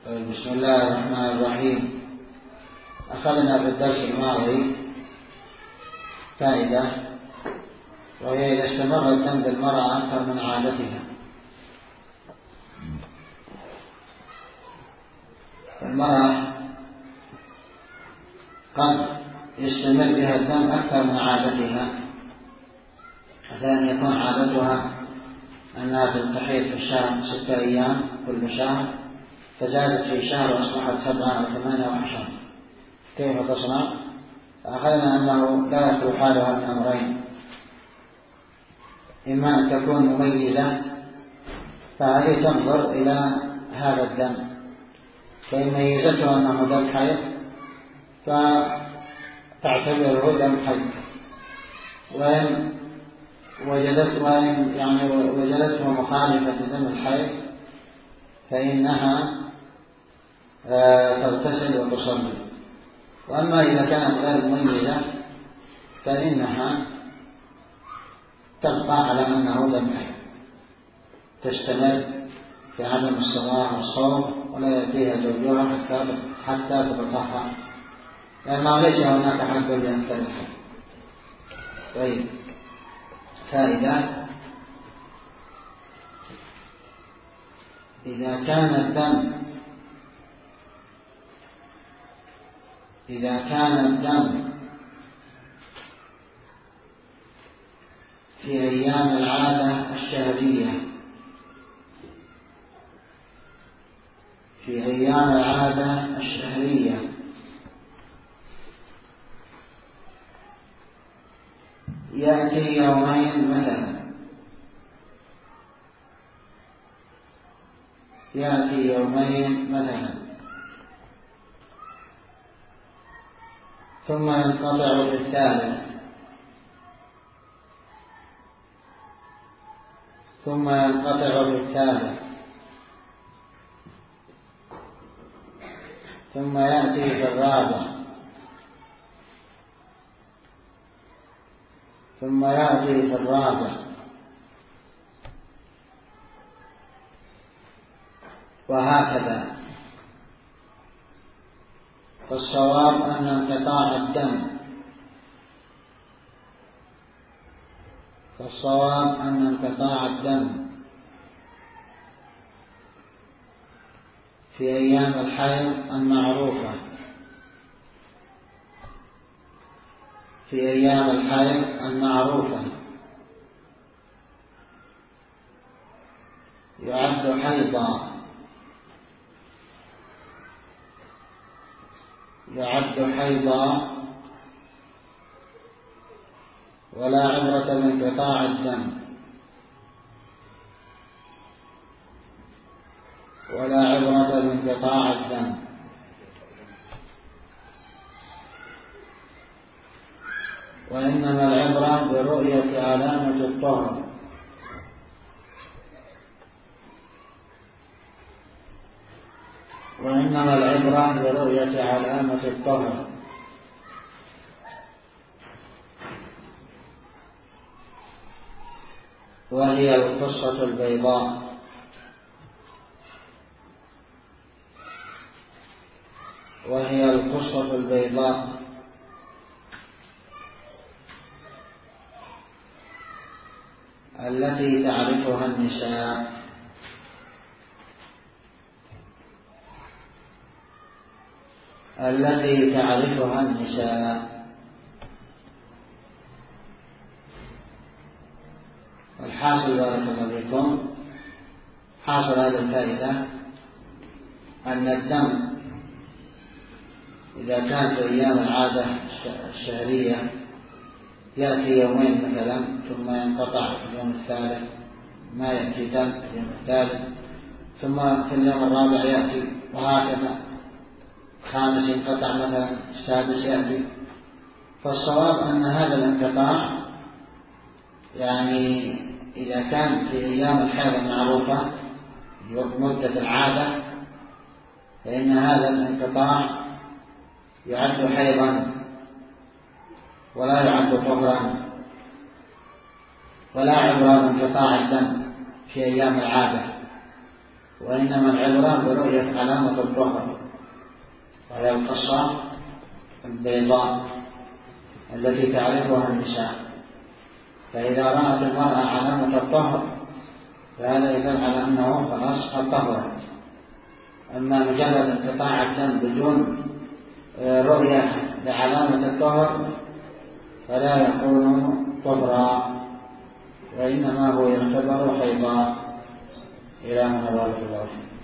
بسم الله الرحمن الرحيم. أخذنا في الدرس الماضي فائدة، وهي إذا استمر الدم بالمرأة أكثر من عادتها. المرأة قد يستمر بها الدم أكثر من عادتها، مثلا يكون عادتها أنها تستحيض في الشهر 6 أيام كل شهر، فزادت في شهر وأصبحت 7 أو 8 أو 10. كيف تصنع؟ فأخذنا أنه لا يخلو حالها من أمرين: إما أن تكون مميزة، فهذه تنظر إلى هذا الدم، فإن ميزته أنه دم حيض فتعتبره دم حيض، وإن وجدته مخالفة لدم الحيض فإنها تغتسل وتصلي. وأما إذا كانت غير مميزة فإنها تبقى على أنه دم حيض، تستمر في عدم الصلاة والصوم، ولا يأتيها زوجها حتى تتطهر، لأنه ليس هناك حد لأن تدخل. طيب، فائدة: إذا كان الدم في أيام العادة الشهرية يأتي يومين مثلا، ثم ينقطع في الثالث، ثم ينقطع في الثالث، ثم يأتي في الرابع، ثم يأتي في الرابع، وهكذا. فالصواب أن انقطاع الدم في أيام الحيض المعروفة يعد حيضا، ولا عبرة بانقطاع الدم، وإنما العبرة برؤية علامة الطهر. وهي القصة البيضاء التي تعرفها النساء. الحاصل بارك الله فيكم، حاصل هذه الفائدة أن الدم إذا كان في أيام العادة الشهرية يأتي يومين مثلا، ثم ينقطع في اليوم الثالث، ما يأتي دم في اليوم الثالث، ثم في اليوم الرابع يأتي، وهكذا. الخامس ينقطع مثلا، السادس يأتي. فالصواب أن هذا الانقطاع إذا كان في أيام الحيض المعروفة مدة العادة، فإن هذا الانقطاع يعد حيضا ولا يعد طهرا، ولا عبرة بانقطاع الدم في أيام العادة. وإنما العبرة برؤية علامة الطهر، وهي القصة البيضاء التي تعرفها النساء. فإذا رأت المرأة علامة الطهر فهذا يدل على أنه خلاص الطهر. أما مجرد انقطاع الدم بدون رؤية لعلامة الطهر فلا يكون طهرا، وإنما هو يعتبر حيضا. إلى من الله.